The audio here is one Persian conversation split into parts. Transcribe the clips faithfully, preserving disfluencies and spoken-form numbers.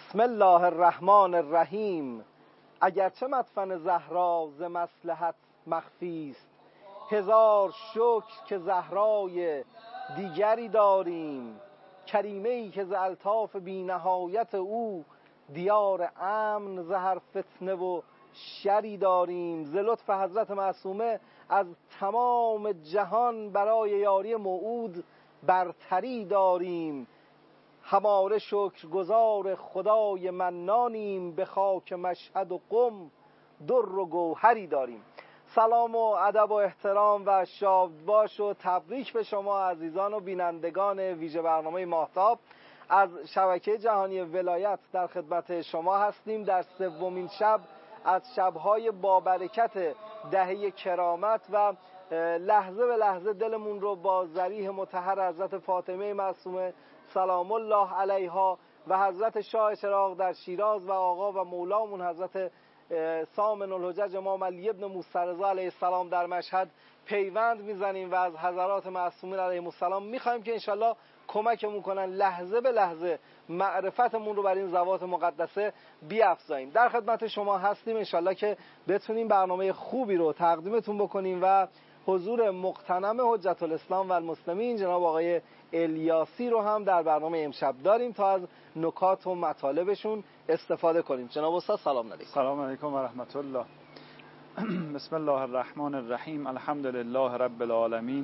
بسم الله الرحمن الرحیم. اگرچه مدفن زهرا ز مصلحت مخفی است، هزار شکر که زهرای دیگری داریم. کریمه ای که ز الطاف بی نهایت او، دیار امن ز هر فتنه و شری داریم. ز لطف حضرت معصومه از تمام جهان، برای یاری موعود برتری داریم. هماره شکرگزار خدای منانیم، به خاک مشهد و قم در و گوهری داریم. سلام و ادب و احترام و شادباش و تبریک به شما عزیزان و بینندگان ویژه برنامه ماهتاب. از شبکه جهانی ولایت در خدمت شما هستیم در سومین شب از شب‌های بابرکت دهه کرامت و لحظه به لحظه دلمون رو با ضریح مطهر حضرت فاطمه معصومه سلام الله علیها و حضرت شاه چراغ در شیراز و آقا و مولامون حضرت سامن الحجج امام علی ابن موسی رضا علیه السلام در مشهد پیوند میزنیم و از حضرات معصومین علیهم السلام میخوایم که انشالله کمکمون کنن لحظه به لحظه معرفتمون رو بر این ذوات مقدسه بیافزاییم. در خدمت شما هستیم انشالله که بتونیم برنامه خوبی رو تقدیمتون بکنیم و حضور مغتنم حجت الاسلام و المسلمین جناب آقای الیاسی رو هم در برنامه امشب داریم تا از نکات و مطالبشون استفاده کنیم. جناب استاد سلام علیکم. سلام علیکم و رحمت الله. بسم الله الرحمن الرحیم. الحمد لله رب العالمین.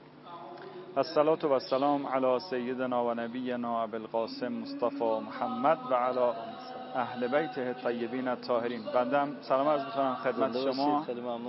الصلاة و السلام علی سیدنا و نبینا ابی القاسم مصطفی محمد و علی اهل بیته الطیبین الطاهرین. بندم سلام عرض می‌کنم خدمت شما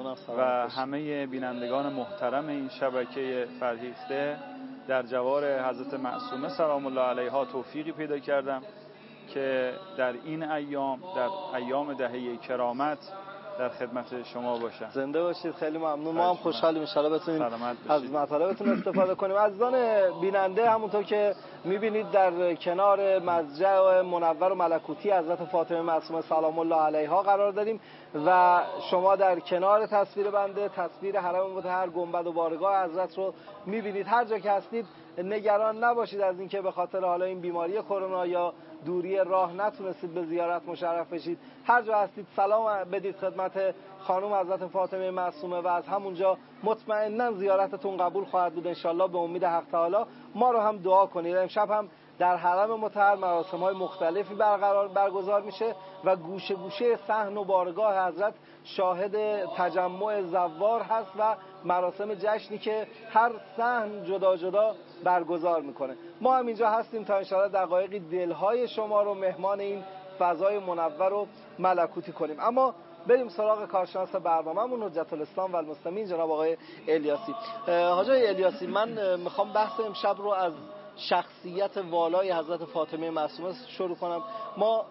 و همه بینندگان محترم این شبکه فرهیخته. در جوار حضرت معصومه سلام الله علیها توفیقی پیدا کردم که در این ایام، در ایام دهه کرامت در خدمت شما باشم. زنده باشید. خیلی ممنون. ما هم خوشحالیم ان شاءالله بتونیم از مطالبتون استفاده کنیم. عزیزان بیننده، همونطور که میبینید در کنار مضجع منور و ملکوتی حضرت فاطمه معصومه سلام الله علیها قرار داریم و شما در کنار تصویر بنده تصویر حرم مطهر گنبد و بارگاه حضرت رو میبینید. هر جا که هستید نگران نباشید از اینکه به خاطر حالا این بیماری کرونا یا دوری راه نتونستید به زیارت مشرف بشید. هر جا هستید سلام بدید خدمت خانم حضرت فاطمه معصومه و از همونجا مطمئنا زیارتتون قبول خواهد بود انشالله به امید حق تعالی. ما رو هم دعا کنید. امشب هم در حرم مطهر مراسم‌های مختلفی برقرار برگزار میشه و گوشه گوشه صحن و بارگاه حضرت شاهد تجمع زوار هست و مراسم جشنی که هر صحن جدا جدا برگزار میکنه. ما هم اینجا هستیم تا انشاءالله دقایقی دلهای شما رو مهمان این فضای منور و ملکوتی کنیم. اما بریم سراغ کارشناس برنامه‌مون حجت الاسلام و المسلمین جناب آقای الیاسی. حاج آقای الیاسی، من میخوام بحث امشب رو از شخصیت والای حضرت فاطمه معصومه شروع کنم. ما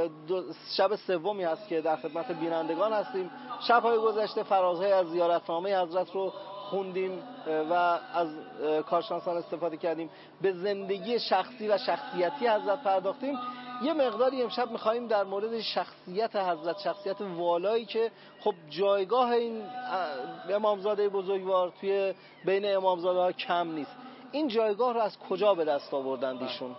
شب سومی هست که در خدمت بینندگان هستیم. شب‌های گذشته فرازهای از زیارتنامه حضرت رو خوندیم و از کارشناسان استفاده کردیم، به زندگی شخصی و شخصیتی حضرت پرداختیم. یه مقداری امشب می‌خوایم در مورد شخصیت حضرت، شخصیت والایی که خب جایگاه این امامزاده بزرگوار توی بین امامزاده‌ها کم نیست، این جایگاه رو از کجا به دست آوردند ایشون؟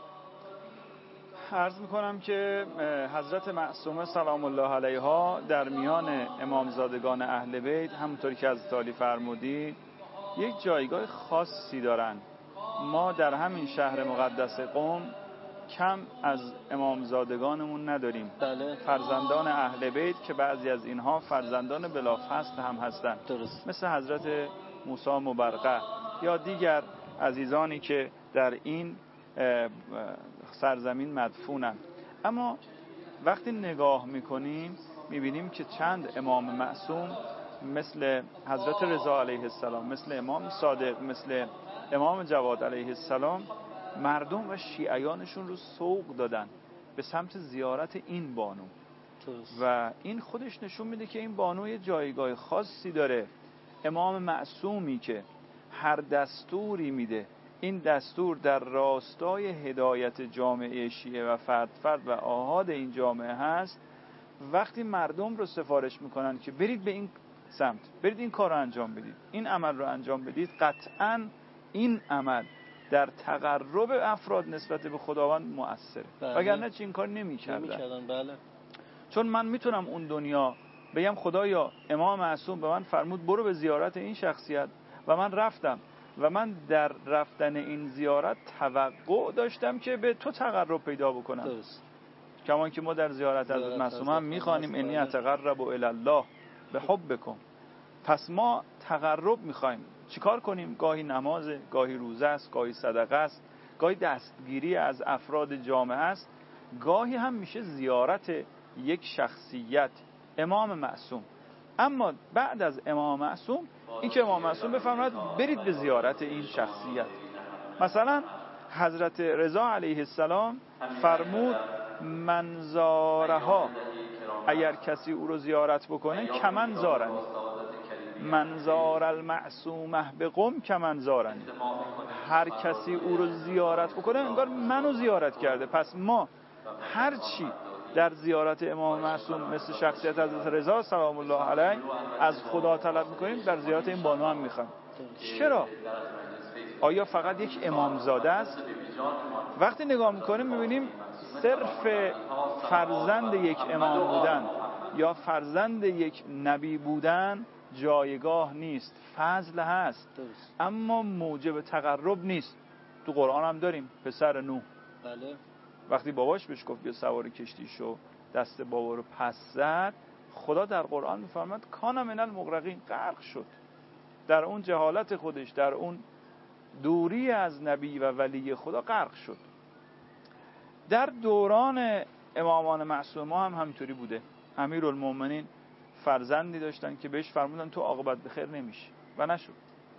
عرض میکنم که حضرت معصومه سلام الله علیها در میان امامزادگان اهل بیت همونطوری که از تعالی فرمودید یک جایگاه خاصی دارن. ما در همین شهر مقدس قم کم از امامزادگانمون نداریم. بله. فرزندان اهل بیت که بعضی از اینها فرزندان بلافاصله هم هستند، درست، مثل حضرت موسی مبرقه یا دیگر عزیزانی که در این سرزمین مدفونن. اما وقتی نگاه میکنیم میبینیم که چند امام معصوم مثل حضرت رضا علیه السلام، مثل امام صادق، مثل امام جواد علیه السلام مردم و شیعیانشون رو سوق دادن به سمت زیارت این بانو و این خودش نشون میده که این بانو یه جایگاه خاصی داره. امام معصومی که هر دستوری میده، این دستور در راستای هدایت جامعه شیعه و فرد فرد و آحاد این جامعه هست. وقتی مردم رو سفارش میکنن که برید به این سمت، برید این کار رو انجام بدید، این عمل رو انجام بدید، قطعاً این عمل در تقرب افراد نسبت به خداوند مؤثره. بله. وگرنه چه این کار نمی‌کردن. نمی‌کردن. بله. چون من میتونم اون دنیا بگم خدایا امام معصوم به من فرمود برو به زیارت این شخصیت و من رفتم و من در رفتن این زیارت توقع داشتم که به تو تقرب پیدا بکنم. درست. کما که ما در زیارت حضرت معصوم هم میخوانیم انی اتقرب الی الله به حبکم. پس ما تقرب میخوایم. چیکار کنیم؟ گاهی نمازه، گاهی روزه است، گاهی صدقه است، گاهی دستگیری از افراد جامعه است، گاهی هم میشه زیارت یک شخصیت، امام معصوم. اما بعد از امام معصوم این که امام معصوم بفرماید برید به زیارت این شخصیت. مثلا حضرت رضا علیه السلام فرمود منزارها، اگر کسی او رو زیارت بکنه کمن زارنی، منزار المعصومه به قم کمن زارنی، هر کسی او رو زیارت بکنه انگار منو زیارت کرده. پس ما هر چی در زیارت امام معصوم مثل شخصیت حضرت رضا سلام الله علیه از خدا طلب میکنیم در زیارت این بانو هم میخوایم. چرا؟ آیا فقط یک امامزاده است؟ وقتی نگاه میکنیم میبینیم صرف فرزند یک امام بودن یا فرزند یک نبی بودن جایگاه نیست، فضل هست اما موجب تقرب نیست. تو قرآن هم داریم پسر نوح، بله، وقتی باباش بهش گفت بیا سوار کشتی شو، دست بابا رو پس زد، خدا در قرآن میفرماد کان من المغرقین، غرق شد. در اون جهالت خودش، در اون دوری از نبی و ولی خدا غرق شد. در دوران امامان معصومه هم همینطوری بوده. امیرالمومنین فرزندی داشتن که بهش فرمودن تو عاقبت بخیر نمیشی و نشد.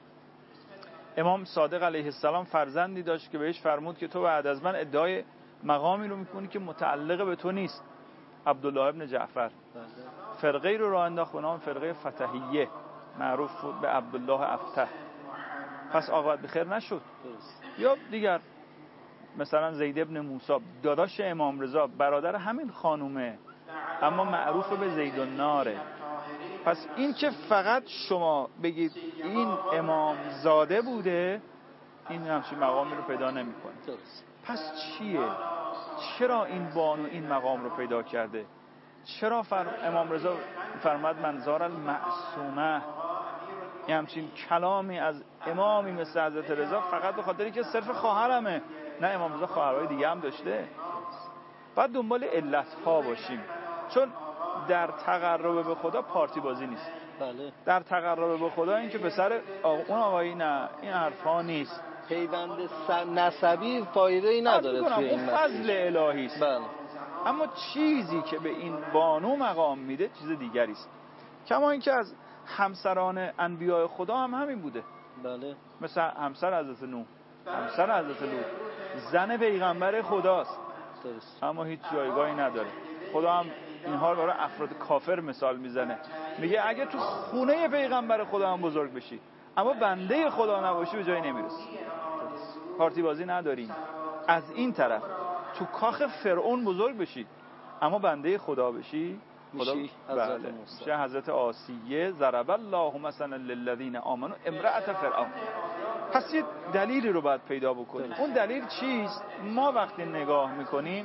امام صادق علیه السلام فرزندی داشت که بهش فرمود که تو بعد از من ادعای مقامی رو میکنی که متعلق به تو نیست. عبدالله ابن جعفر فرقه رو راه انداخت به نام فرقه فتحیه، معروف بود به عبدالله افتح. پس عاقبت بخیر نشد. یا دیگر مثلا زید ابن موسی داداش امام رضا برادر همین خانومه اما معروف به زید الناره. پس این که فقط شما بگید این امام زاده بوده این همچین مقامی رو پیدا نمی‌کنه. پس چیه؟ چرا این بانو این مقام رو پیدا کرده؟ چرا فر... امام رضا فرماد منزار المعصومه؟ این همچین کلامی از امامی مثل حضرت رضا فقط به خاطری که صرف خواهرمه؟ نه، امام رضا خواهرای دیگه هم داشته. بعد دنبال علت ها باشیم، چون در تقرب به خدا پارتی بازی نیست. بله. در تقرب به خدا این که پسر اون آقایی نه، این حرفا نیست. پیوند نسبی فایده ای نداره توی این فضل الهی است. بله. اما چیزی که به این بانو مقام میده چیز دیگری است. کما اینکه از همسران انبیاء خدا هم همین بوده. بله. مثل همسر حضرت نوح، همسر حضرت لوط، زن پیغمبر خداست. درست. اما هیچ جایگاهی نداره. خدا هم اینها رو برای افراد کافر مثال میزنه، میگه اگه تو خونه پیغمبر خدا هم بزرگ بشی اما بنده خدا نباشی به جایی نمیرسی. پارتی بازی نداریم. از این طرف تو کاخ فرعون بزرگ بشی اما بنده خدا بشی خدا میشی حضرت موسی. بله. حضرت آسیه ضرب الله مثلا للذین آمنوا امرأة فرعون. پس یه دلیلی رو باید پیدا بکنیم. اون دلیل چیست؟ ما وقتی نگاه میکنیم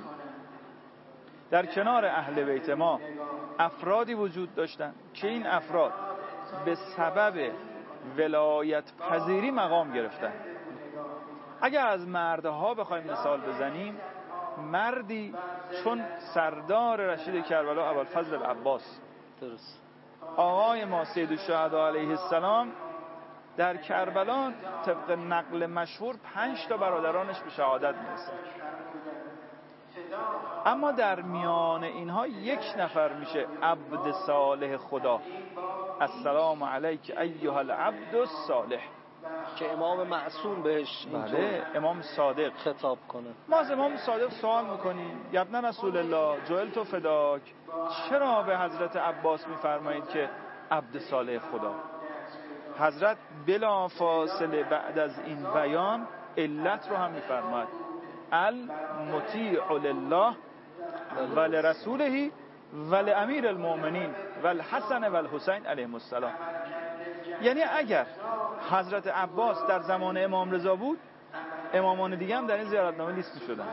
در کنار اهل بیت ما افرادی وجود داشتن که این افراد به سبب ولایت پذیری مقام گرفتن. اگر از مردها بخوایم مثال بزنیم، مردی چون سردار رشید کربلا ابوالفضل العباس، درست، آقای ما سید الشهدا علیه السلام در کربلا طبق نقل مشهور پنج تا برادرانش به شهادت میرسن، اما در میان اینها یک نفر میشه عبد صالح خدا. السلام علیک ایها العبد الصالح، که امام معصوم بهش بله امام صادق خطاب کنه. ما از امام صادق سوال میکنیم یبن رسول الله جعلت فداک، چرا به حضرت عباس میفرمایید که عبد صالح خدا؟ حضرت بلا فاصله بعد از این بیان علت رو هم میفرماید، المطیع لله و لرسوله و لامیر المؤمنین و الحسن و الحسین علیهم السلام. یعنی اگر حضرت عباس در زمان امام رضا بود امامان دیگه هم در این زیارتنامه لیست می‌شدن.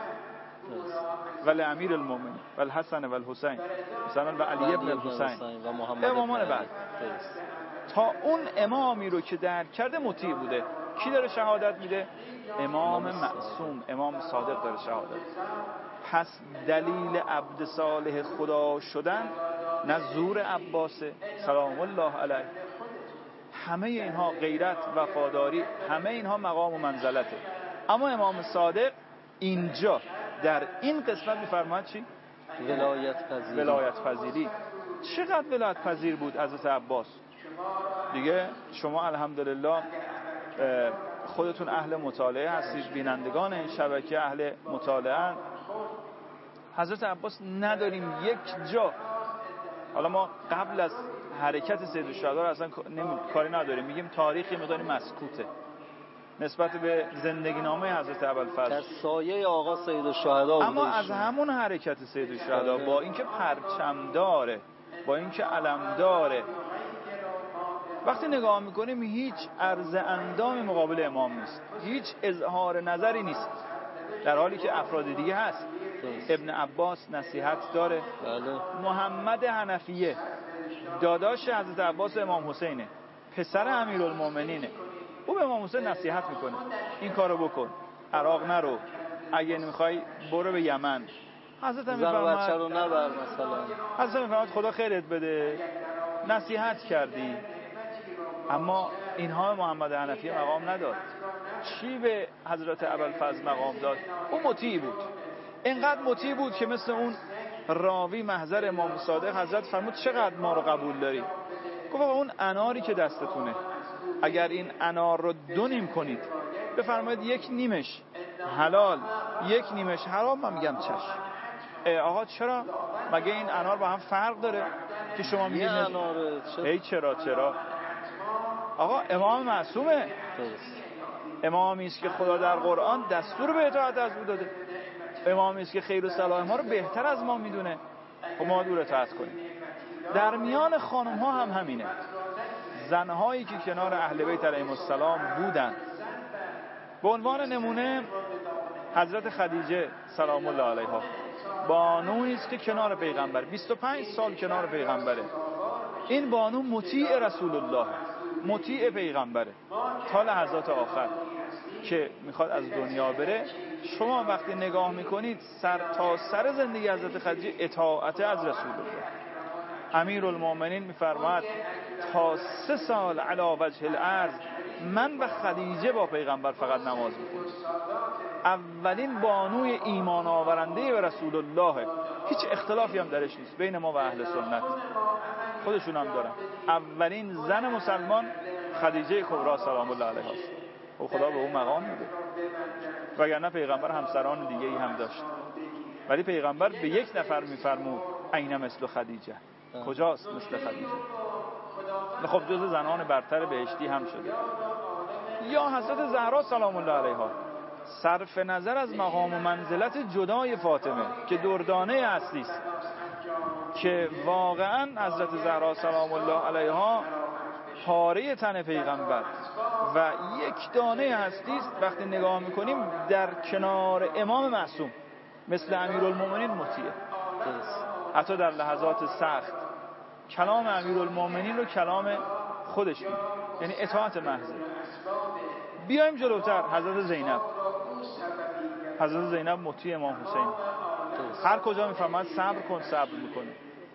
ولی امیر المؤمنین و الحسن و الحسین مثلا و علی ابن الحسین و محمد امامان بعد. تا اون امامی رو که درک کرده مطیع بوده. کی داره شهادت میده؟ امام معصوم، امام صادق داره شهادت. پس دلیل عبد صالح خدا شدن نه زور عباسه سلام الله علیه، همه اینها غیرت، وفاداری، همه اینها مقام و منزلته. اما امام صادق اینجا در این قسمت میفرماید چی؟ ولایت پذیری. ولایت پذیری. چقدر ولایت پذیر بود حضرت عباس؟ دیگه شما الحمدلله خودتون اهل مطالعه هستید، بینندگان این شبکه اهل مطالعه. حضرت عباس نداریم یک جا، حالا ما قبل از حرکت سید الشهدا اصلا کاری نداریم، میگیم تاریخی مقداری مسکوته نسبت به زندگی نامه حضرت ابوالفضل در سایه آقا سید الشهدا. اما از همون حرکت سید الشهدا با اینکه پرچم داره، با اینکه علم داره، وقتی نگاه میکنیم هیچ عرض اندام مقابل امام نیست، هیچ اظهار نظری نیست، در حالی که افراد دیگه هست. ابن عباس نصیحت داره. بله. محمد حنفیه داداش حضرت عباس امام حسینه، پسر امیرالمومنینه، او به امام حسین نصیحت میکنه این کارو بکن، عراق نرو، اگه نمیخوای برو به یمن. حضرت میفرماد بچه رو نبر مثلا. حضرت میفرماد خدا خیرت بده، نصیحت کردی. اما اینها محمد حنفی مقام نداد. چی به حضرت ابوالفضل مقام داد؟ او مطیع بود، اینقدر مطیع بود که مثل اون راوی محضر امام صادق حضرت فرمود چقدر ما رو قبول داری؟ گفت اون اناری که دستتونه اگر این انار رو دو نیم کنید بفرمایید یک نیمش حلال یک نیمش حرام، من میگم چشم. آقا چرا؟ مگه این انار با هم فرق داره که شما میگید اناره؟ ای چرا چرا؟ آقا امام معصومه، امامی است که خدا در قرآن دستور به اطاعت از او داده، امامی است که خیر و صلاح ما رو بهتر از ما میدونه، خب ما دور اطاعت کنیم. در میان خانم ها هم همینه، زنهایی که کنار اهل بیت علیهم السلام بودن، به عنوان نمونه حضرت خدیجه سلام الله علیها بانویی است که کنار پیغمبر بیست و پنج سال کنار پیغمبره. این بانو مطیع رسول الله، مطیع پیغمبره تا لحظات آخر که میخواد از دنیا بره. شما وقتی نگاه میکنید سر تا سر زندگی حضرت خدیجه اطاعت از رسول الله. امیرالمومنین میفرماید تا سه سال علی وجه الارض من و خدیجه با پیغمبر فقط نماز میخوندیم. اولین بانوی ایمان آورنده به رسول الله، هیچ اختلافی هم درش نیست بین ما و اهل سنت، خودشون هم دارن. اولین زن مسلمان خدیجه کبری سلام الله علیها است و خدا به اون مقام میده، وگرنه پیغمبر همسران دیگه ای هم داشت، ولی پیغمبر به یک نفر میفرمود عین مثل خدیجه، کجاست مثل خدیجه؟ خب جز زنان برتر بهشتی هم شده. یا حضرت زهرا سلام الله علیها، صرف نظر از مقام و منزلت جدای فاطمه که دردانه اصلی است، که واقعا حضرت زهرا سلام الله علیها پاره تن پیغمبر و یک دانه هستی است. وقتی نگاه میکنیم در کنار امام معصوم مثل امیرالمومنین مطیع، حتی در لحظات سخت کلام امیرالمومنین رو کلام خودش می‌دونه، یعنی اطاعت محض. بیایم جلوتر، حضرت زینب حضرت زینب مطیع امام حسین، هر کجا میفرماید صبر کن صبر میکنه.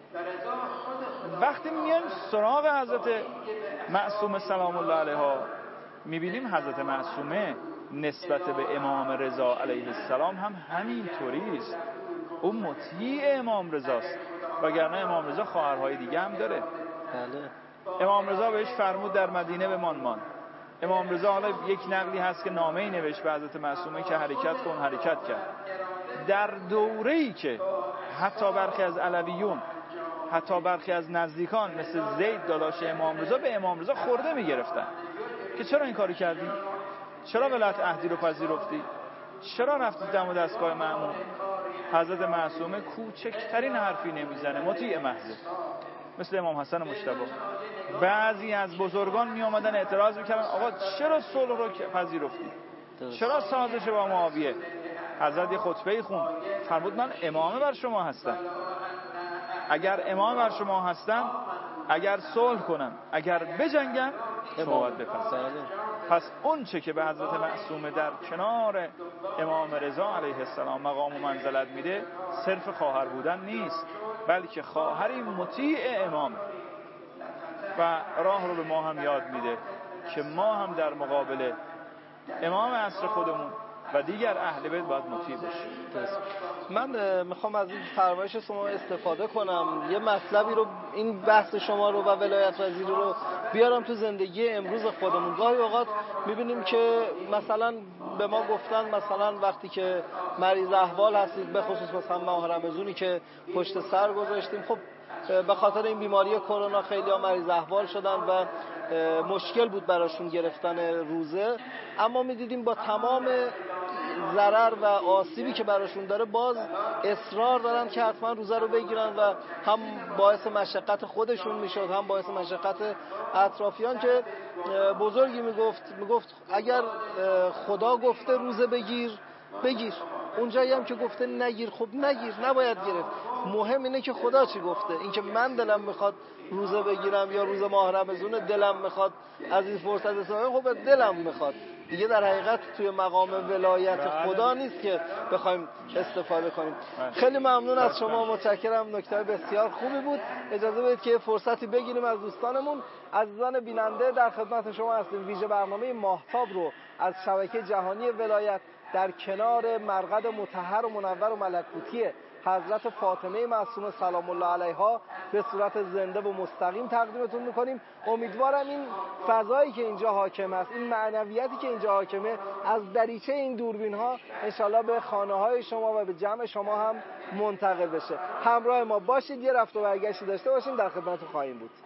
وقتی میایم سراغ حضرت معصومه سلام الله علیها میبینیم حضرت معصومه نسبت به امام رضا علیه السلام هم همین طوری است، اون مطیع امام رضاست، وگرنه امام رضا خواهرهای دیگه هم داره. بله. امام رضا بهش فرمود در مدینه بمان مان. امام رضا حالا یک نقلی هست که نامه‌ای نوشت به حضرت معصومه که حرکت کن، حرکت کرد. در دوره‌ای که حتی برخی از علویون، حتی برخی از نزدیکان مثل زید داداش امام رضا به امام رضا خورده می‌گرفتن که چرا این کاری کردی؟ چرا ولایت عهدی رو پذیرفتی؟ چرا رفتی دم و دستگاه مأمون؟ حضرت معصومه کوچکترین حرفی نمیزنه، مطیع محض، مثل امام حسن مجتبی. بعضی از بزرگان می آمدن اعتراض میکردن آقا چرا صلح رو پذیرفتی؟ چرا سازش با معاویه؟ حضرت یه خطبه خوند، فرمود من امام بر شما هستم، اگر امام بر شما هستم، اگر صلح کنم، اگر بجنگم، شما باید بپذیرید. پس اون چه که به حضرت معصومه در کنار امام رضا علیه السلام مقام و منزلت میده، صرف خواهر بودن نیست، بلکه خواهری مطیع امامه و راه رو به ما هم یاد میده که ما هم در مقابل امام عصر خودمون و دیگر اهل بیت باید مطیع باشیم. من میخوام از این فرمایش شما استفاده کنم، یه مطلبی رو، این بحث شما رو و ولایت وزیری رو بیارم تو زندگی امروز خودمون. گاهی اوقات میبینیم که مثلا به ما گفتن مثلا وقتی که مریض احوال هستید، به خصوص مثلا ماه رمضانی که پشت سر گذاشتیم، خب به خاطر این بیماری کرونا خیلی ها مریض احوال شدن و مشکل بود براشون گرفتن روزه، اما میدیدیم با تمام ضرر و آسیبی که براشون داره باز اصرار دارن که حتما روزه رو بگیرن و هم باعث مشقت خودشون میشد هم باعث مشقت اطرافیان. که بزرگی میگفت میگفت اگر خدا گفته روزه بگیر بگیر، اونجایی هم که گفته نگیر خب نگیر، نباید گرفت. مهم اینه که خدا چی گفته. این که من دلم میخواد روزه بگیرم یا روز ماه رمضان دلم میخواد از این فرصت استفاده، خب دلم میخواد دیگه، در حقیقت توی مقام ولایت خدا نیست که بخوایم استفاده کنیم. خیلی ممنون از شما، متشکرم، نکته بسیار خوبی بود. اجازه بدید که فرصتی بگیریم از دوستانمون. عزیزان بیننده در خدمت شما هستیم. ویژه برنامه ماهتاب رو از شبکه جهانی ولایت در کنار مرقد مطهر و منور و ملکوتی حضرت فاطمه معصومه سلام الله علیها به صورت زنده و مستقیم تقدیمتون میکنیم. امیدوارم این فضایی که اینجا حاکم است، این معنویتی که اینجا حاکمه، از دریچه این دوربین ها انشالله به خانه های شما و به جمع شما هم منتقل بشه. همراه ما باشید، یه رفت و برگشتی داشته باشیم، در خدمت خواهیم بود.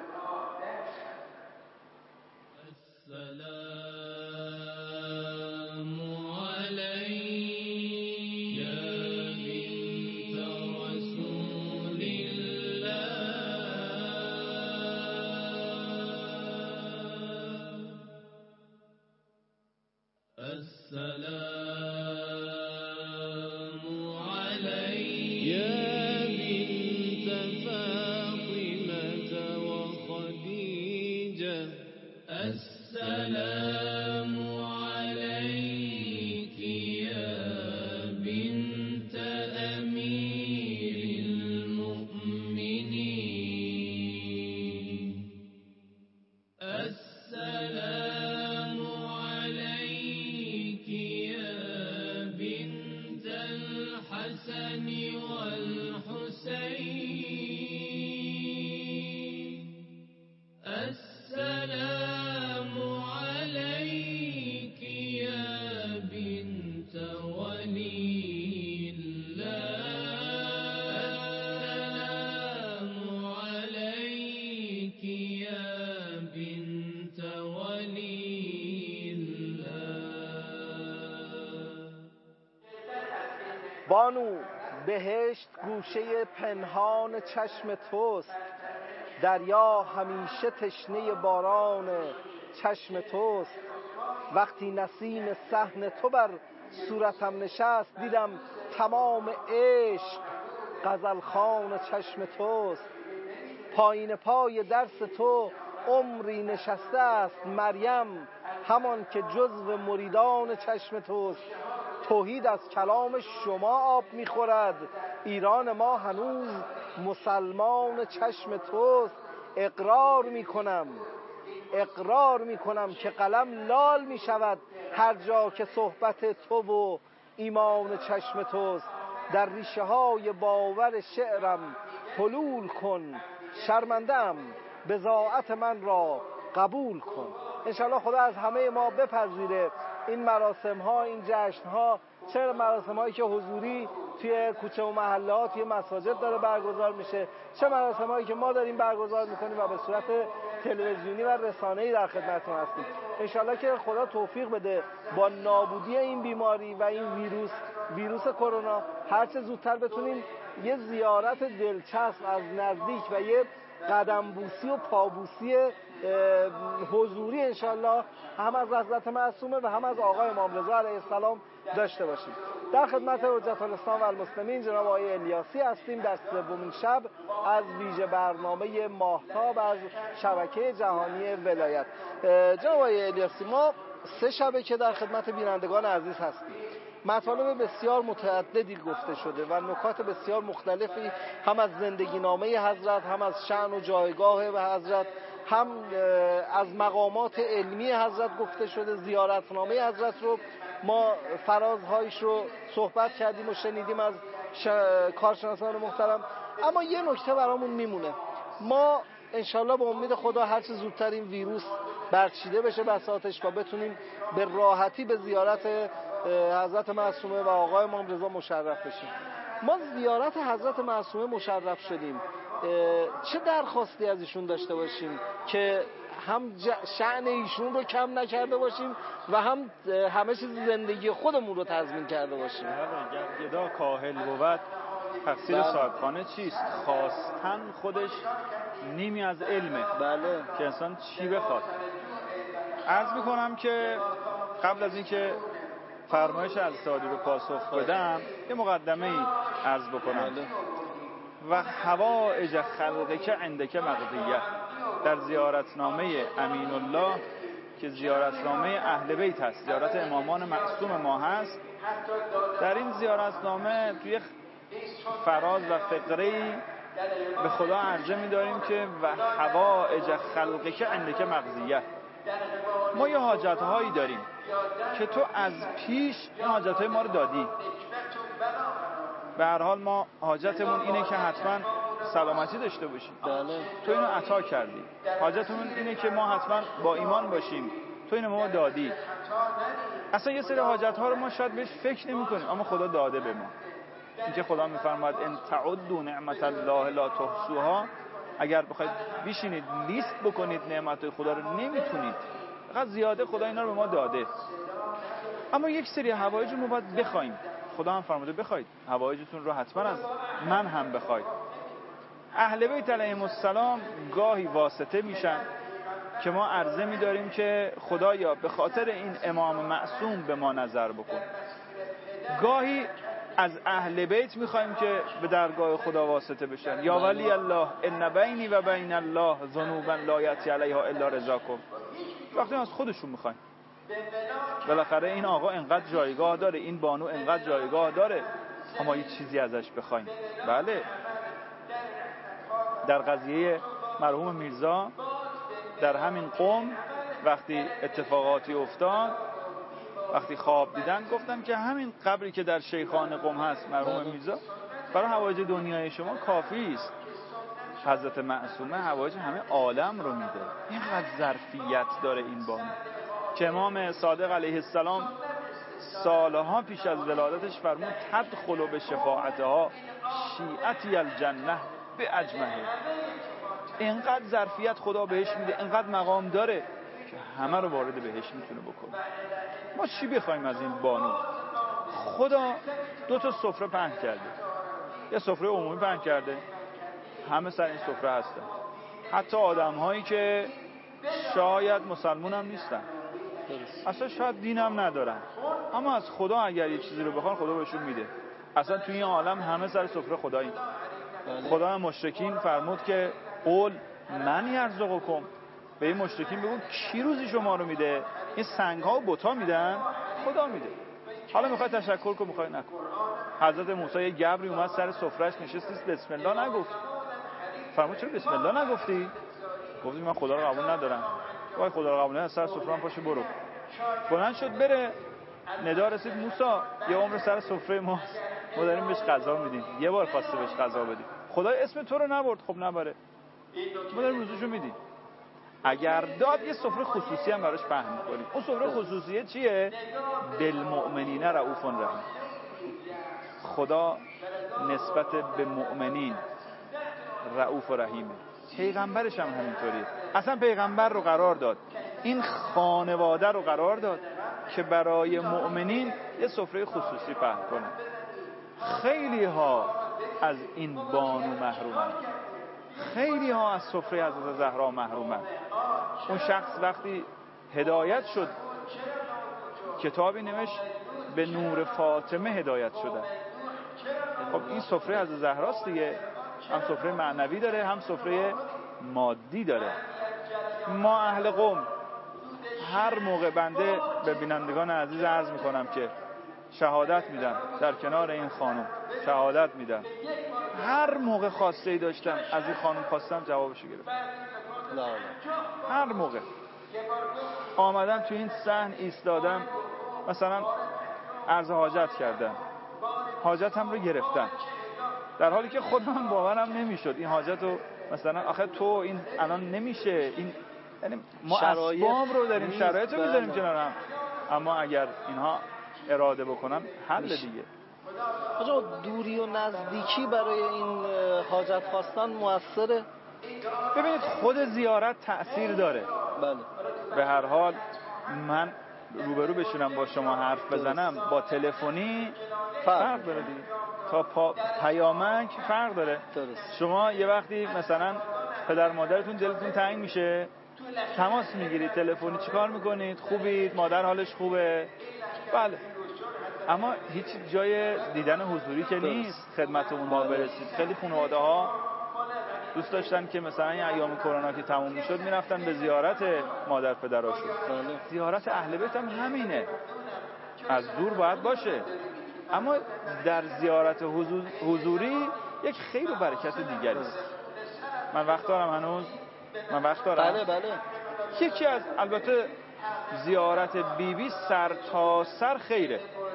بانو بهشت گوشه پنهان چشم توست، دریا همیشه تشنه باران چشم توست. وقتی نسیم صحن تو بر صورتم نشست، دیدم تمام عشق غزلخوان چشم توست. پایین پای درس تو عمری نشسته است مریم، همان که جزو مریدان چشم توست. توحید از کلام شما آب میخورد، ایران ما هنوز مسلمان چشم توست. اقرار میکنم اقرار میکنم که قلم لال میشود هر جا که صحبت تو و ایمان چشم توست. در ریشه های باور شعرم حلول کن، شرمنده‌ام بضاعت من را قبول کن. انشالله خدا از همه ما بپذیره این مراسم ها، این جشن ها، چه مراسم هایی که حضوری توی کوچه و محله ها توی مساجد داره برگزار میشه، چه مراسم هایی که ما داریم برگزار میکنیم و به صورت تلویزیونی و رسانه‌ای در خدمتتون هستیم. انشالله که خدا توفیق بده با نابودی این بیماری و این ویروس ویروس کرونا هر چه زودتر بتونیم یه زیارت دلچسب از نزدیک و یه قدم بوسی و پابوسی حضوری انشالله هم از حضرت معصومه و هم از آقای امام رضا علیه السلام داشته باشیم. در خدمت حجت الاسلام و المسلمین جناب آقای الیاسی هستیم در سومین شب از ویژه برنامه ماهتاب از شبکه جهانی ولایت. جناب آقای الیاسی، ما سه شبه که در خدمت بینندگان عزیز هستیم. مطالب بسیار متعددی گفته شده و نکات بسیار مختلفی هم از زندگی نامه حضرت، هم از شأن و جایگاه و حضرت، هم از مقامات علمی حضرت گفته شده. زیارتنامه حضرت رو ما فرازهایش رو صحبت کردیم و شنیدیم از ش... کارشناسان محترم. اما یه نکته برامون میمونه. ما انشالله به امید خدا هر چه زودتر این ویروس برچیده بشه بساطش و بتونیم به راحتی به زیارت حضرت معصومه و آقای امام رضا مشرف بشیم. ما زیارت حضرت معصومه مشرف شدیم، چه درخواستی از ایشون داشته باشیم که هم شأن ایشون رو کم نکرده باشیم و هم همه چیز زندگی خودمون رو تضمین کرده باشیم؟ گر گدا کاهل بود تقصیر صاحبخانه چیست؟ خواستن خودش نیمی از علمه. بله. که انسان چی بخواد. عرض میکنم که قبل از اینکه فرمایش از سعادی رو پاسخ بدم یه مقدمه ای عرض بکنم. بله. و حوائج خلقک عندک مقضیه، در زیارتنامه امین الله که زیارتنامه اهل بیت هست، زیارت امامان معصوم ما هست، در این زیارتنامه توی فراز و فقره‌ای به خدا عرضه می‌داریم که و حوائج خلقک عندک مقضیه، ما یه حاجت‌هایی داریم که تو از پیش این حاجت‌های ما رو دادی. به هر حال ما حاجتمون اینه که حتما سلامتی داشته باشیم، بله. تو اینو عطا کردی. حاجتمون اینه که ما حتما با ایمان باشیم، تو اینو ما دادی. اصلا یه سری حاجت‌ها رو ما شاید بهش فکر نمی‌کنیم اما خدا داده به ما. اینکه خدا می‌فرماید ان تعدوا نعمت الله لا تحصوها، اگر بخواید بشینید لیست بکنید نعمت خدا رو نمیتونید، فقط زیاده خدا اینا رو به ما داده. اما یک سری حوایج رو باید بخوایم. خدا هم فرموده بخواید، حوایجتون رو حتما از من هم بخواید. اهل بیت علیهم السلام گاهی واسطه میشن که ما عرضه می‌داریم که خدایا به خاطر این امام معصوم به ما نظر بکن. گاهی از اهل بیت می‌خوایم که به درگاه خدا واسطه بشن. یا ولی الله ان بینی و بین الله ذنوبا لا یأتی علیها الا رضاکم. وقتی از خودشون می‌خوایم. بالاخره این آقا انقدر جایگاه داره، این بانو انقدر جایگاه داره، اما یه چیزی ازش بخوایم. بله، در قضیه مرحوم میرزا در همین قم وقتی اتفاقاتی افتاد، وقتی خواب دیدن گفتن که همین قبری که در شیخان قم هست مرحوم میرزا برای حوایج دنیای شما کافی است. حضرت معصومه حوایج همه عالم رو میده. اینقدر ظرفیت داره این بانو که امام صادق علیه السلام سالها پیش از ولادتش فرمود تدخل به شفاعتها شیعتی الجنه به اجمعه. اینقدر ظرفیت خدا بهش میده، اینقدر مقام داره که همه رو وارد بهش میتونه بکنه. ما چی بخوایم از این بانو؟ خدا دو تا سفره پهن کرده، یه سفره عمومی پهن کرده، همه سر این سفره هستن، حتی آدم هایی که شاید مسلمان هم نیستن، اصلا شاید دین هم ندارن، اما از خدا اگر یه چیزی رو بخوان خدا بهشون میده. اصلا توی این عالم همه سر سفره خداییم. خدا مشرکین فرمود که قول من یرزقکم، به این مشرکین بگو کی روزی شما رو میده؟ این سنگ ها و بتا میدن؟ خدا میده. حالا میخوای تشکر کن، میخوای نکن. حضرت موسی یه گبری اومد سر سفرهش نشست، بسم الله نگفت. فرمود چرا بسم الله نگفتی؟ گفت من خدا رو قبول ندارم. وای خدا رو قبول ندارم، سر سفره‌ام پاشو برو. بلند شد بره، ندا رسید موسی یه عمر سر سفره ماست، ما داریم بهش غذا میدیم، یه بار خواسته بهش غذا بدیم، خدا اسم تو رو نبرد، خب نبره، ما داریم روزشو میدیم. اگر داد یه سفره خصوصی هم براش پهن می‌کنیم. اون سفره خصوصیه چیه؟ بالمؤمنین رؤوف رحیم. خدا نسبت به مؤمنین رؤوف و رحیمه. پیغمبرش هم همینطوریه. اصلا پیغمبر رو قرار داد، این خانواده رو قرار داد که برای مؤمنین یه سفره خصوصی پهن کنه. خیلی ها از این بانو محرومن، خیلی ها از سفره حضرت زهرا محرومن. اون شخص وقتی هدایت شد کتابی نوشت به نور فاطمه هدایت شدن. خب این سفره حضرت زهراست دیگه، هم سفره معنوی داره هم سفره مادی داره. ما اهل قم هر موقع بنده به بینندگان عزیز عرض میکنم که شهادت میدم در کنار این خانم، شهادت میدم هر موقع خواسته ای داشتم از این خانم خواستم جوابشو گرفتم. هر موقع آمدم تو این صحن ایستادم مثلا عرض حاجت کردم، حاجتم رو گرفتم، در حالی که خودم باورم نمیشد این حاجت رو مثلا آخه تو این الان نمیشه، این یعنی ما اسباب رو داریم، شرایط رو میذاریم کنار هم، اما اگر اینها اراده بکنن حل دیگه. آقا دوری و نزدیکی برای این حاجت خواستن موثره؟ ببینید خود زیارت تأثیر داره. بله. به هر حال من روبرو بشینم با شما حرف بزنم با تلفنی فرق داره دیگه، تا پا... پیامک فرق داره. درست. شما یه وقتی مثلا پدر مادرتون دلتون تنگ میشه تماس میگیرید تلفنی، چیکار میکنید؟ خوبید؟ مادر حالش خوبه؟ بله. اما هیچ جای دیدن حضوری که نیست خدمت اونها برسید. خیلی خانواده ها دوست داشتن که مثلا این ایام کرونا که تموم میشد میرفتن به زیارت مادر پدراشون. زیارت اهل بیت هم همینه، از دور باید باشه، اما در زیارت حضوری یک خیر و برکت دیگری است. من وقت دارم هنوز من وقت دارم بله بله. یکی از البته زیارت بیبی بی سر تا سر خیره.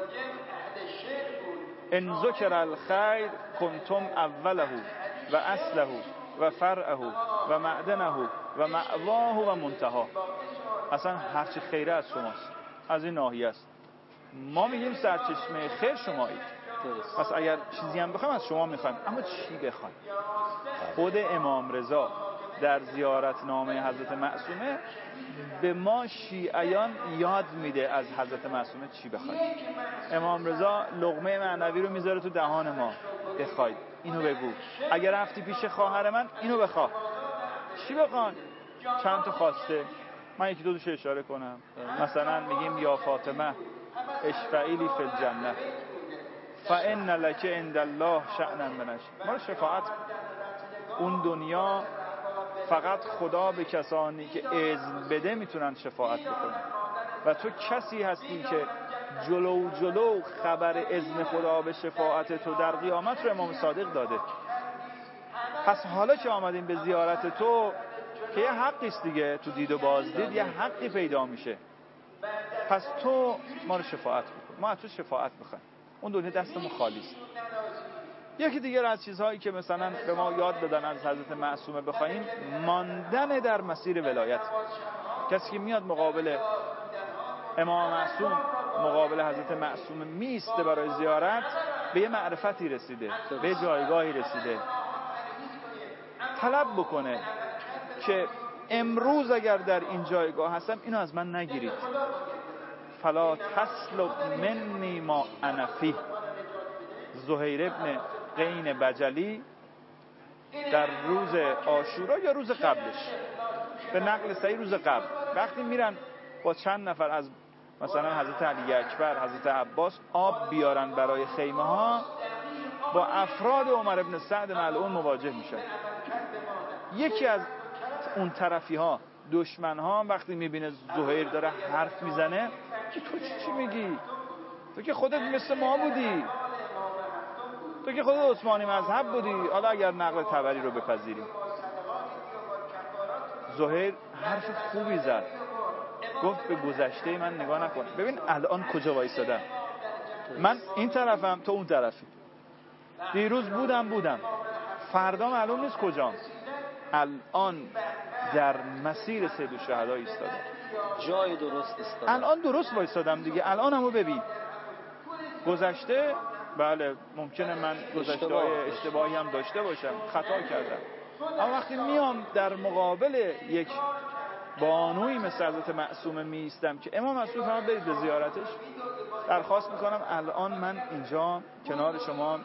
ان ذکر الخیر کنتم اوله و اصله و فرعه و معدنه و مأواه و منتها. اصلا هرچی خیره از شماست، از این ناحیه است. ما میگیم سرچشمه خیر شمایید. پس اگر چیزی هم بخوایم از شما میخوایم، اما چی بخوایم؟ خود امام رضا در زیارت نامه حضرت معصومه به ما شیعیان یاد میده از حضرت معصومه چی بخوایم. امام رضا لقمه معنوی رو میذاره تو دهان ما، بخواید اینو بگو، اگر رفتی پیش خواهر من اینو بخواه. چی بخوان؟ چند تا خواسته، من یکی دو دوش اشاره کنم. مثلا میگیم یا فاطمه اشفعیلی فی الجنه فان لک عند الله شأنا منش. ما رو شفاعت اون دنیا فقط خدا به کسانی که اذن بده میتونن شفاعت بکنن و تو کسی هستی که جلو جلو خبر اذن خدا به شفاعت تو در قیامت رو امام صادق داده. پس حالا که آمدیم به زیارت تو که یه حقی است دیگه، تو دید و بازدید یه حقی پیدا میشه، پس تو ما رو شفاعت بکن، ما از تو شفاعت میخوایم. اون دنیا دستمون خالی است. یکی دیگر از چیزهایی که مثلا به ما یاد دادن از حضرت معصومه بخوایم، ماندن در مسیر ولایت. کسی که میاد مقابل امام معصوم، مقابل حضرت معصومه میسته برای زیارت، به یه معرفتی رسیده، به جایگاهی رسیده. طلب بکنه که امروز اگر در این جایگاه هستم اینو از من نگیرید. فلا تسلب منی ما انا فیه. زهیر ابن قین بجلی در روز عاشورا یا روز قبلش، به نقل صحیح روز قبل، وقتی میرن با چند نفر از مثلا حضرت علی اکبر، حضرت عباس آب بیارن برای خیمه ها، با افراد عمر ابن سعد ملعون مواجه میشن. یکی از اون طرفی ها، دشمن ها، وقتی میبینه زهیر داره حرف میزنه، که تو چی چی میگی؟ تو که خودت مثل ما بودی، تو که خودت عثمانی مذهب بودی، حالا اگر نقل طبری رو بپذیریم. زهیر حرف خوبی زد، گفت به گذشته من نگاه نکن، ببین الان کجا وایسادم، من این طرفم تو اون طرفی، دیروز بودم بودم فردا معلوم نیست کجام، الان در مسیر سید الشهدا ایستادم، جای درست ایستادم، الان درست وایسادم دیگه، الانمو ببین. گذشته بله ممکنه من گذشته های اشتباهی هم داشته باشم، خطا کردم، اما وقتی میام در مقابل یک بانوی مثل حضرت معصومه میستم که امام معصوم فرمود برید به زیارتش، درخواست میکنم الان من اینجا کنار شما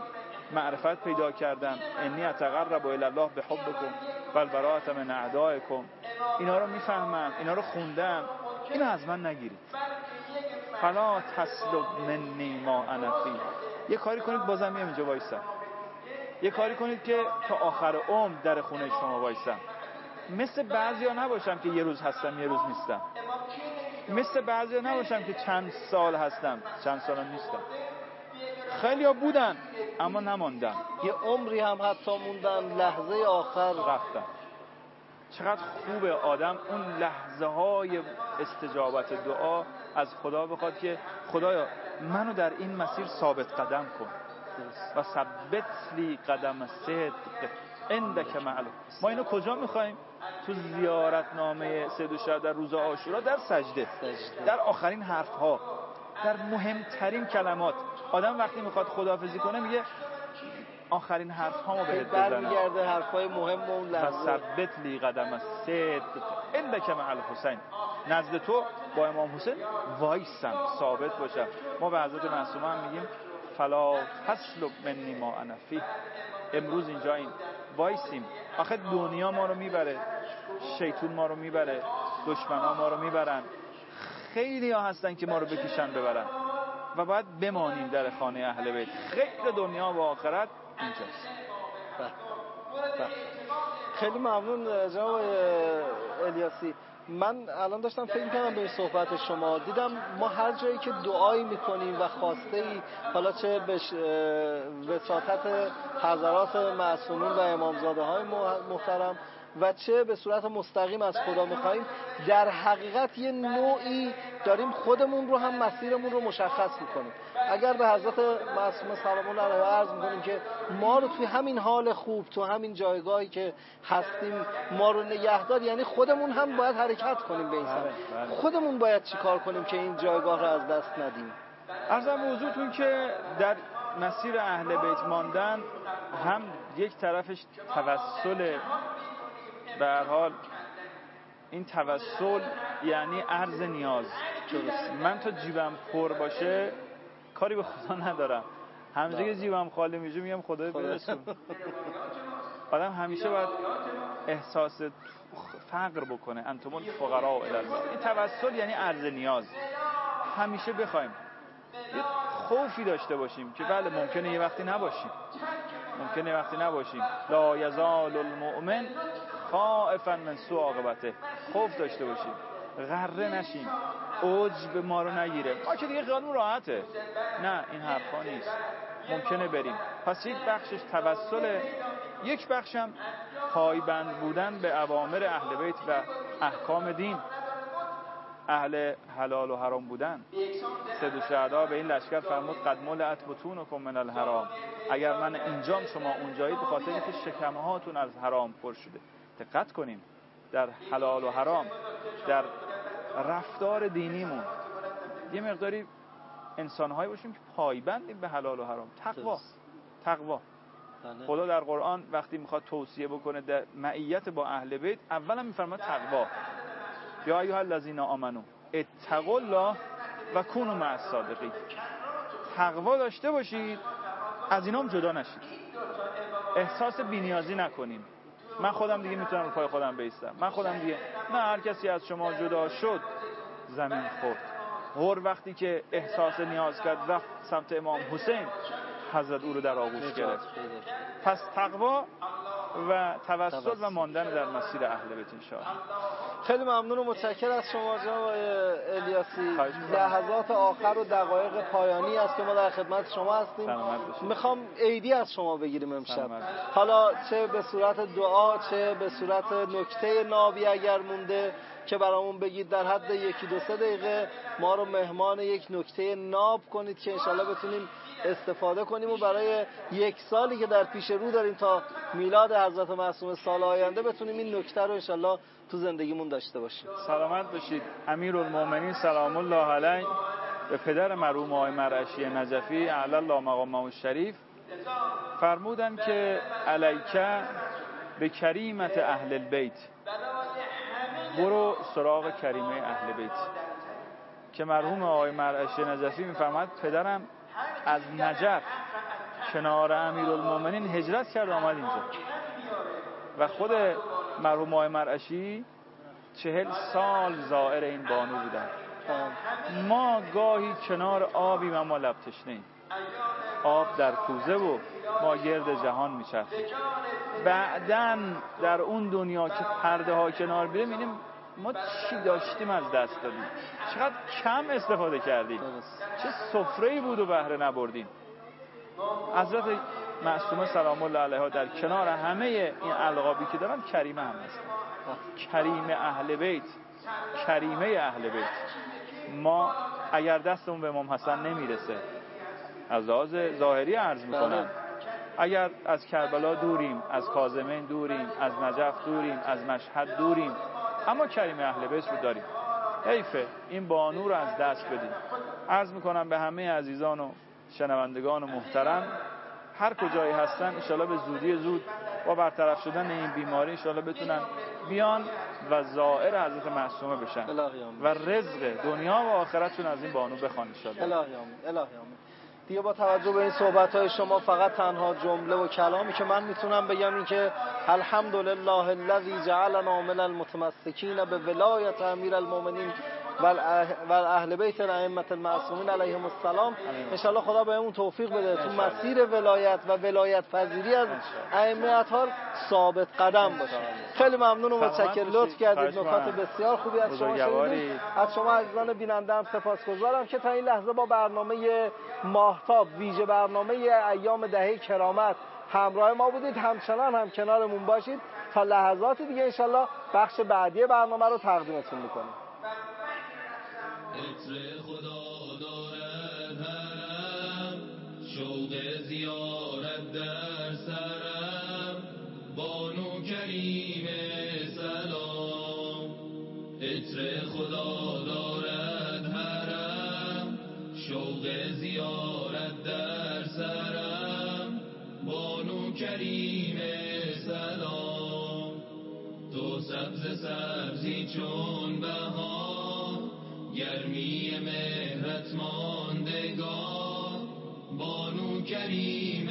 معرفت پیدا کردم، انی اتقرب الی الله بحبکم والبراءة من اعدائکم، اینا رو میفهمم، اینا رو خوندم، اینو از من نگیرید. فلا تسلب منی ما انا فی. یه کاری کنید بازم میام اینجا وایسم، یه کاری کنید که تا آخر عمر در خونه شما وایسم. مثل بعضیا نباشم که یه روز هستم یه روز نیستم، مثل بعضیا نباشم که چند سال هستم چند سالم نیستم. خیلیا بودن اما نماندن، یه عمری هم حتی موندن، لحظه آخر رفتن. چقدر خوبه آدم اون لحظه های استجابت دعا از خدا بخواد که خدایا منو در این مسیر ثابت قدم کن و ثبت لی قدم صدق عندک معلوم. ما اینو کجا میخوایم؟ تو زیارتنامه سید الشهدا در روز عاشورا، در سجده، در آخرین حرف ها، در مهمترین کلمات. آدم وقتی میخواد خداحافظی کنه میگه آخرین حرف هامو بهت بزنم، برمیگرده حرفای مهم اون لحظه. و ثبت لی قدم صدق عندک مع الحسین، نزد تو با امام حسین وایسم، ثابت باشم. ما به حضرت معصومه هم میگیم فلا تسلب منی ما انا فیه. امروز اینجا این وایسیم. آخه دنیا ما رو میبره، شیطون ما رو میبره، دشمنا ما رو میبرن، خیلی ها هستن که ما رو بکشن ببرن و باید بمانیم در خانه اهل بیت. خیر دنیا و آخرت اینجاست. خیلی ممنون جناب الیاسی. من الان داشتم فکر می‌کردم به این صحبت شما، دیدم ما هر جایی که دعایی میکنیم و خواسته‌ای، حالا چه به وساطت حضرات معصومین و امامزاده های محترم و چه به صورت مستقیم از خدا میخواییم، در حقیقت یه نوعی داریم خودمون رو هم مسیرمون رو مشخص میکنیم. اگر به حضرت معصومه سلام الله علیها عرض میکنیم که ما رو توی همین حال خوب، تو همین جایگاهی که هستیم ما رو نگهدار، یعنی خودمون هم باید حرکت کنیم به این سمت. خودمون باید چیکار کنیم که این جایگاه رو از دست ندیم؟ عرضم حضورتون که در مسیر اهل بیت ماندن هم یک طرفش توسل، به هر حال این توسل یعنی عرض نیاز. من تا جیبم پر باشه کاری به خدا ندارم، همیشه که جیبم خالی میشه میگم خدای برسون. آدم همیشه باید احساس فقر بکنه، انتم الفقراء الی الله. این توسل یعنی عرض نیاز. همیشه بخوایم یه خوفی داشته باشیم که بله ممکنه یه وقتی نباشیم، ممکنه یه وقتی نباشیم. لا یزال المؤمن خائفا من سوء عاقبته. خوف داشته باشیم، غره نشیم، عجب ما رو نگیره. ما که دیگه خیالمون راحته. نه، این حرفا نیست. ممکنه بریم. پس یک بخشش توسله، یک بخشم پایبند بودن به اوامر اهل بیت و احکام دین، اهل حلال و حرام بودن. سید الشهدا به این لشکر فرمود قد ملأت بطونکم من الحرام. اگر من اینجام شما اونجایید، به خاطر اینکه شکمه هاتون از حرام پر شده. دقت کنیم در حلال و حرام، در رفتار دینیمون یه مقداری انسان‌هایی باشیم که پایبندیم به حلال و حرام. تقوا، تقوا. خدا در قرآن وقتی میخواد توصیه بکنه در معیت با اهل بیت، اولا میفرماد تقوا. یا ایها الذین آمنو اتقوا الله و کونوا مع الصادقین. تقوا داشته باشید، از اینام جدا نشید، احساس بی‌نیازی نکنیم. من خودم دیگه میتونم رو پای خودم بایستم، من خودم دیگه، نه، هر کسی از شما جدا شد زمین خورد. هر وقتی که احساس نیاز کرد رفت سمت امام حسین، حضرت او رو در آغوش گرفت. پس تقوا و توسل و ماندن در مسیر اهل بیت انشاءالله. خیلی ممنون و متشکرم از شما جناب الیاسی. لحظات آخر و دقایق پایانی است که ما در خدمت شما هستیم. میخوام عیدی از شما بگیریم امشب، حالا چه به صورت دعا چه به صورت نکته نابی اگر مونده که برامون بگید، در حد یکی دو سه دقیقه ما رو مهمان یک نکته ناب کنید که انشالله بتونیم استفاده کنیم و برای یک سالی که در پیش رو داریم تا میلاد حضرت معصومه سال آینده بتونیم این نکته رو انشالله تو زندگیمون داشته باشیم. سلامت باشید. امیرالمومنین سلام الله علیه به پدر مرحوم آقای مرعشی نجفی اعلی الله مقامه الشریف فرمودن که علیکه به کریمت اهل البیت، برو سراغ کریمه اهل بیت. که مرحوم آقای مرعشی نجفی میفرماد پدرم از نجف کنار امیرالمومنین هجرت کرد آمد اینجا و خود مرحوم آقای مرعشی چهل سال زائر این بانو بودن. ما گاهی کنار آبیم اما لب تشنه‌ایم، آب در کوزه و ما گرد جهان میچرخیم. بعدن در اون دنیا که پرده ها کنار بیره می‌بینیم ما چی داشتیم از دست دادیم، چقدر کم استفاده کردیم، چه سفره‌ای بود و بهره نبردیم. حضرت معصومه سلام الله علیها در کنار همه این القابی که دارن کریمه هم هستن، کریمه اهل بیت، کریمه اهل بیت. ما اگر دستمون به امام حسن نمیرسه، از لحاظ ظاهری عرض میکنم، اگر از کربلا دوریم، از کاظمین دوریم، از نجف دوریم، از مشهد دوریم، اما کریمه اهل بیت رو داریم. حیفه این بانو رو از دست بدیم. عرض میکنم به همه عزیزان و شنوندگان و محترم، هر کجایی هستن انشالله به زودی زود با برطرف شدن این بیماری انشالله بتونن بیان و زائر حضرت معصومه بشن و رزق دنیا و آخرتشون از این بانو بخوان انشالله. الهی آمین. الهی آمین. دیگه با توجه به این صحبت‌های شما فقط تنها جمله و کلامی که من میتونم بگم این که الحمدلله الذی جعلنا من المتمسکین به ولایت امیر المؤمنین و اهل بیت الائمه المعصومین علیهم السلام. ان شاء الله خدا بهمون توفیق بده تو مسیر ولایت و ولایت پذیری از ائمه اطهار ثابت قدم باشه. خیلی ممنون و متشکرم، لطف کردید، نکات بسیار خوبی از شما شنیدیم. از شما عزیزان بیننده هم سپاسگزارم که تا این لحظه با برنامه ماهتاب، ویژه برنامه ایام دهه کرامت همراه ما بودید. همچنان هم کنارمون باشید تا لحظات دیگه ان شاء الله بخش بعدی برنامه رو تقدیمتون میکنیم. عطر خدا دارد حرم، شوق زیارت در سرم، بانو کریم سلام. عطر خدا دارد حرم، شوق زیارت در سرم، بانو کریم سلام. تو سبز سبزی چون بهار، گرمی مهرت ماندگار، بانو کریم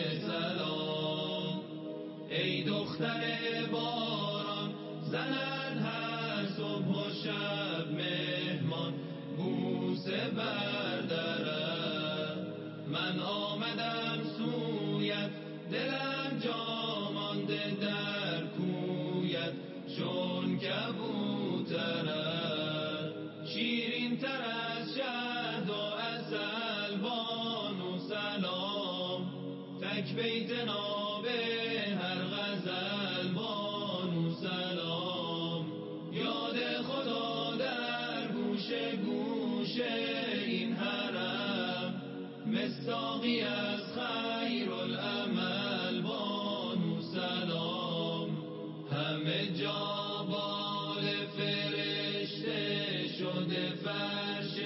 سلام. ای دختر باران زند هر صبح و شب مهمان، بوسه بردرم. من آمدم سویت، دلم جا مانده در کویت، چون کبوترم. شیرین تر از شهد و عسل، بانو سلام. تک بیت نابه هر غزل، بانو سلام. یاد خدا در گوشه گوشه این حرم، مصداقی از خیر العمل، بانو سلام. همه جا بال فرشته شده فرش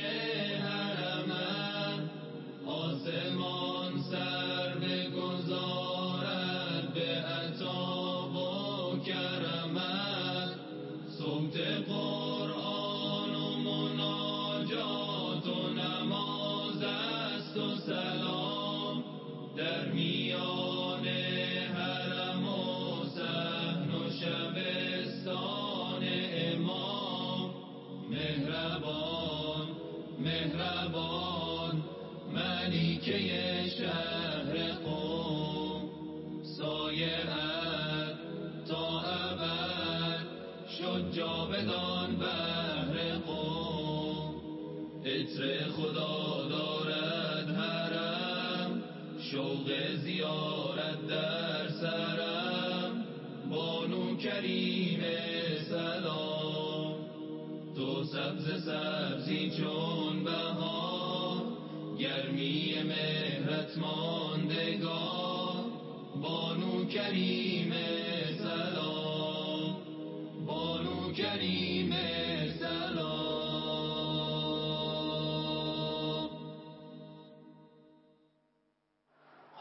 حرمت، آسمان سر بگذارد به عطا و کرمت. صوت قرآن و مناجات و نماز است و سلام، در میان حرم و صحن و شبستان امام. مهربان مهربان ملیکه شهر قم، سایه‌ات تا ابد شد جاودان بهر قم. عطر خدا دارد حرم، شوق زیارت در سرم، بانو کریم سلام. تو سبز سبزی چون بهار، گرمی مهرت ماندگار، بانو کریم سلام، بانو کریم سلام.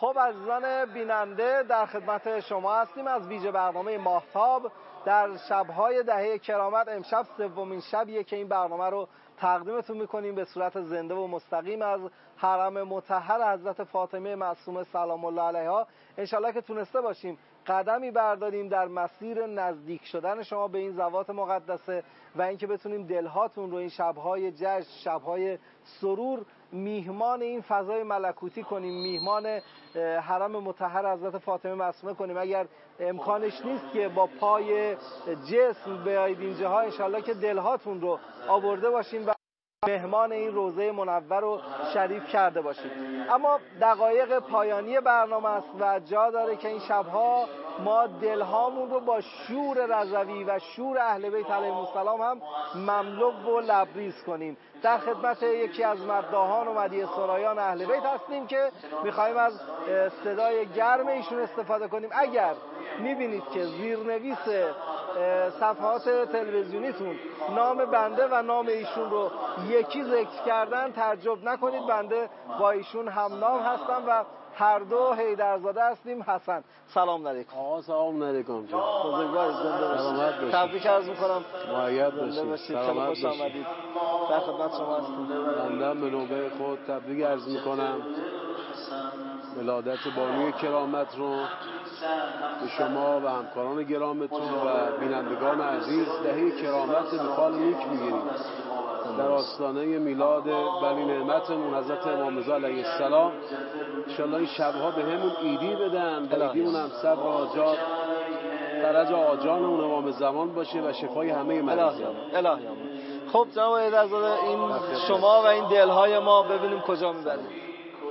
خب عزیزان بیننده در خدمت شما هستیم از ویژه برنامه ماهتاب در شب‌های دهه کرامت. امشب سومین شبیه که این برنامه رو تقدیمتون میکنیم به صورت زنده و مستقیم از حرم مطهر حضرت فاطمه معصومه سلام الله علیها. انشالله که تونسته باشیم قدمی برداریم در مسیر نزدیک شدن شما به این ذوات مقدسه و اینکه بتونیم دلهاتون رو این شب‌های جشن، شب‌های سرور میهمان این فضای ملکوتی کنیم، میهمان حرم مطهر حضرت فاطمه معصومه کنیم. اگر امکانش نیست که با پای جسم بیایید اینجاها، انشالله که دلهاتون رو آورده باشین و مهمان این روضه منور رو شریف کرده باشید. اما دقایق پایانی برنامه است و جا داره که این شبها ما دلهامون رو با شور رضوی و شور اهل بیت علیهم السلام هم مملو و لبریز کنیم. در خدمت یکی از مداحان و مدیح سرایان اهل بیت هستیم که میخوایم از صدای گرم ایشون استفاده کنیم. اگر میبینید که زیرنویس صفحات تلویزیونیتون نام بنده و نام ایشون رو یکی ذکر کردن، تعجب نکنید، بنده با ایشون هم نام هستم و هر دو حیدرزاده هستیم. حسن سلام علیکم. آقا سلام علیکم. بزرگوار زنده باشید. تبریک عرض میکنم. مؤید باشید. سلامت باشید. خوش آمدید. در خدمت شما هستم. بنده به نوبه خود تبریک عرض میکنم ولادت بانوی کرامت رو به شما و همکاران گرامتون و بینندگان عزیز. دهه کرامت به فال نیک میگیریم در آستانه میلاد ولی نعمتمون حضرت امام رضا علیه السلام. انشالله این شبها به همون ایدی بدن، در ایدیمون هم صبر و آجال فرج آجانمون امام زمان باشه و شفای همه مریضان. الهی آمین. خب جناب حیدرزاده، این شما و این دلهای ما ببینیم کجا میبرید.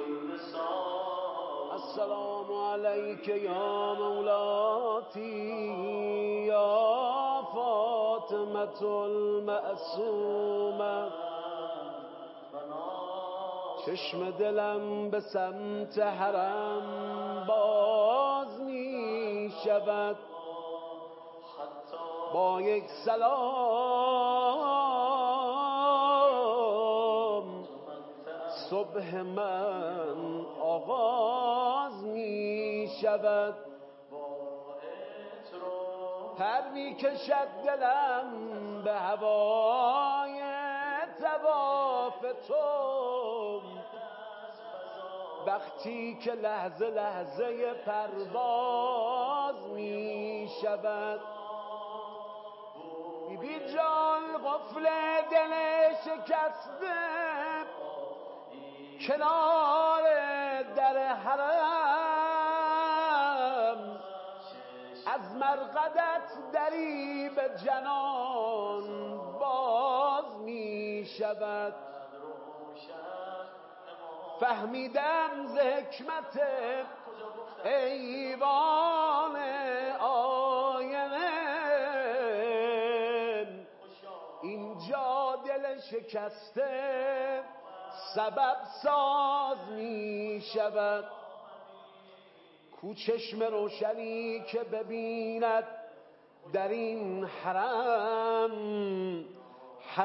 السلام علیک یا مولاتی یا فاطمة المعصومه. چشم دلم به سمت حرم باز می شود، با یک سلام صبح من آغاز می شود. پر می کشد دلم به هوای طواف تو، وقتی که لحظه لحظه پرواز می شود. بی بی جان قفل دل شکسته کنار در حرم، از مرقدت دری به جنان باز می شود. فهمیدم ز حکمت ایوان آینه، اینجا دل شکسته سبب ساز می شود. کو چشم روشنی که ببیند در این حرم، هر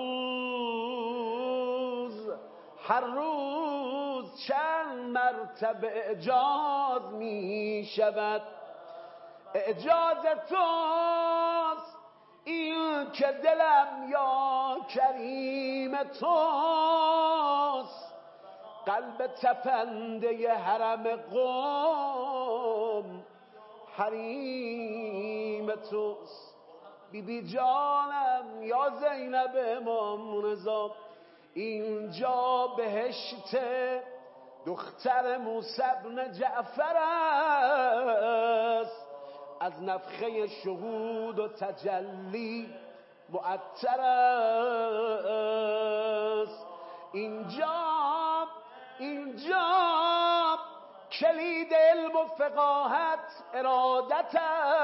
روز هر روز چند مرتبه اعجاز می شود. اعجاز توست این که دلم یا کریم توست، قلب تپنده حرم قم حریم توست. بی بی جانم یا زینب امام رضا، اینجا بهشت دختر موسی بن جعفر است، از نفخه شهود و تجلی معطر است. اینجا اینجا کلید علم و فقاهت ارادت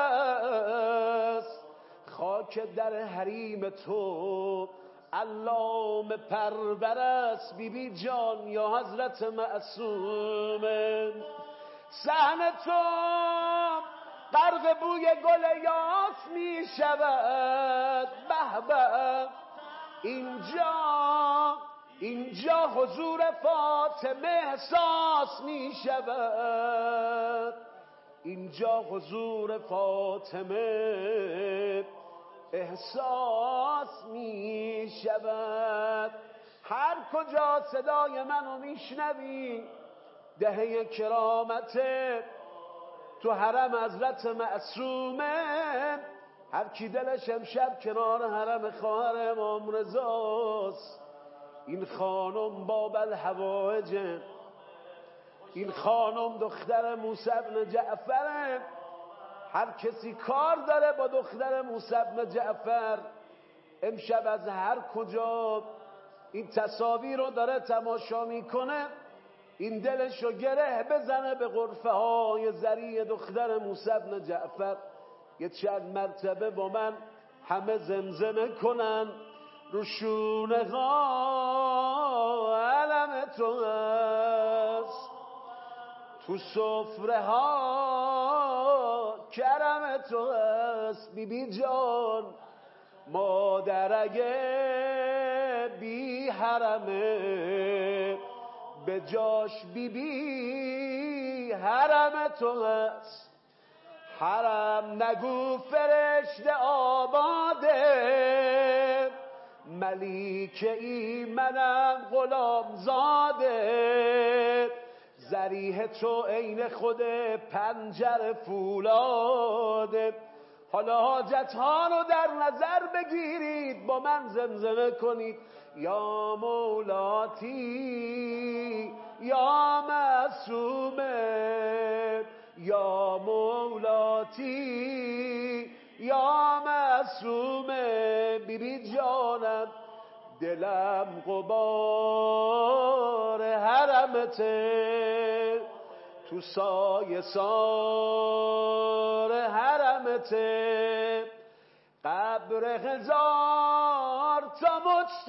است. خاک در حریم تو علام پرور است. بی بی جان یا حضرت معصومه، صحن تو غرق بوی گل یاس می شود. به به اینجا اینجا حضور فاطمه احساس می شود، اینجا حضور فاطمه احساس می شود. هر کجا صدای منو میشنوی دهه کرامته، تو حرم حضرت معصومه، هر کی دلش امشب کنار حرم خواهر امام رضاست. این خانم باب الحوائج، این خانم دختر موسی بن جعفره. هر کسی کار داره با دختر موسی بن جعفر امشب از هر کجا این تصاویر رو داره تماشا میکنه، این دلشو گره بزنه به غرفه های زری دختر موسی بن جعفر. یه چند مرتبه با من همه زمزمه کنن رو شونه ها علم تو هست، تو سفره ها کرم تو هست. بی بی جان مادر اگه بی حرمه به جاش بی بی حرم تو هست. حرم نگو فرشته آباده، ملیکه ای منم غلام زاده. ذریح تو عین خود پنجر فولاده. حالا حاجت ها رو در نظر بگیرید، با من زمزمه کنید یا مولاتی یا معصومه، یا مولاتی یا معصومه. بی بی جانم دلم غبار حرمته، تو سایه سار حرمته. قبر هزار تا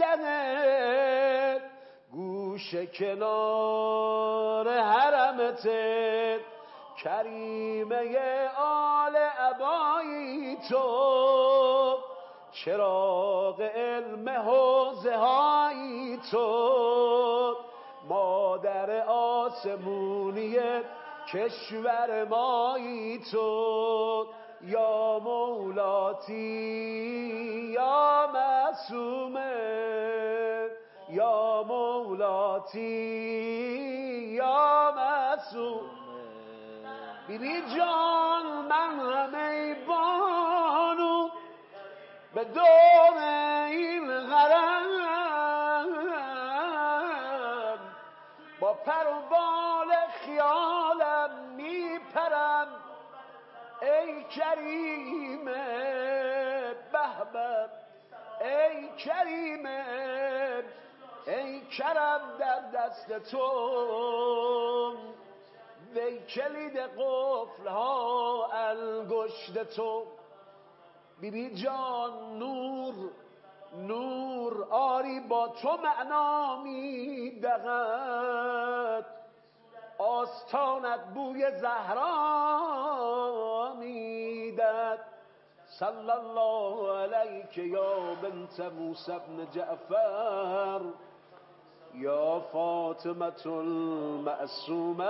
مجتهد گوش کنار حرمته. کریمه آل ابایی تو، چراغ علم حوزه هایی تو، مادر آسمونی کشور مایی تو. یا مولاتی یا معصومه، یا مولاتی یا معصومه. بی بی جان من همه بانو به دور این غرم، با پر و بال خیالم میپرم. ای کریمه به به، ای کریمه، ای کرم در دست تو، وی کلید قفل ها انگشت تو. بی بی جان نور نور آری با تو معنا میدهد، آستانت بوی زهرا میدهد. صلی الله علیک یا بنت موسی بن جعفر، یا فاطمة المعصومه،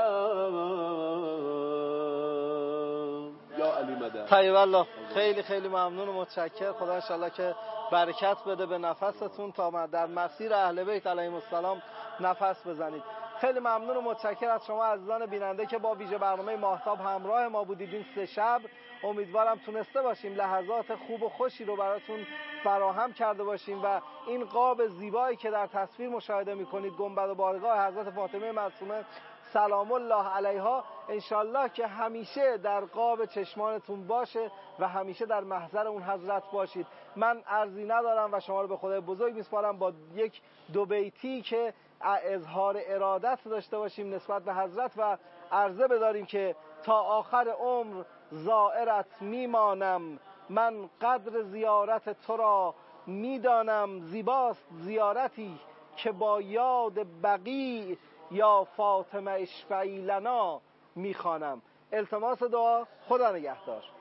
یا علی مدد. طیب الله، خیلی خیلی ممنون و متشکر. خدا انشالله که برکت بده به نفستون تا در مسیر اهل بیت علیهم السلام نفس بزنید. خیلی ممنون و متشکر از شما عزیزان بیننده که با ویژه برنامه ماهتاب همراه ما بودید این سه شب. امیدوارم تونسته باشیم لحظات خوب و خوشی رو براتون فراهم کرده باشیم و این قاب زیبایی که در تصویر مشاهده میکنید، گنبد و بارگاه حضرت فاطمه معصومه سلام الله علیها، انشالله که همیشه در قاب چشمانتون باشه و همیشه در محضر اون حضرت باشید. من عرضی ندارم و شما رو به خدای بزرگ میسپارم با یک دو بیتی که اظهار ارادت داشته باشیم نسبت به حضرت و عرضه بداریم که تا آخر عمر زائرت میمانم، من قدر زیارت تو را میدانم. زیباست زیارتی که با یاد بقیع یا فاطمه اشفعی لنا میخوانم. التماس دعا. خدا نگهدار.